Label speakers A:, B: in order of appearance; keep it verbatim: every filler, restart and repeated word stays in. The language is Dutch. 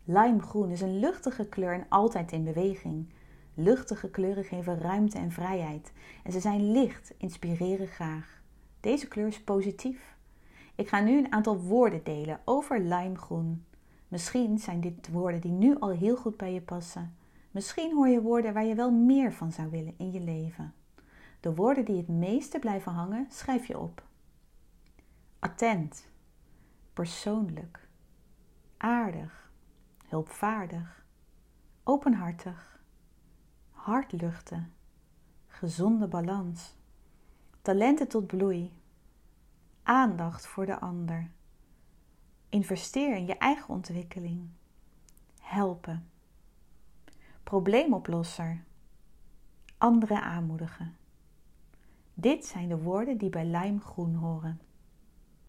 A: Limegroen is een luchtige kleur en altijd in beweging. Luchtige kleuren geven ruimte en vrijheid. En ze zijn licht, inspireren graag. Deze kleur is positief. Ik ga nu een aantal woorden delen over limegroen. Misschien zijn dit woorden die nu al heel goed bij je passen. Misschien hoor je woorden waar je wel meer van zou willen in je leven. De woorden die het meeste blijven hangen, schrijf je op. Attent, persoonlijk, aardig, hulpvaardig, openhartig, hartluchten, gezonde balans, talenten tot bloei, aandacht voor de ander, investeer in je eigen ontwikkeling, helpen, probleemoplosser, anderen aanmoedigen. Dit zijn de woorden die bij limegroen horen.